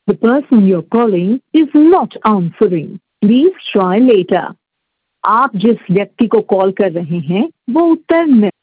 The person you're calling is not answering. Please try later. आप जिस व्यक्ति को कॉल कर रहे हैं वो उत्तर नहीं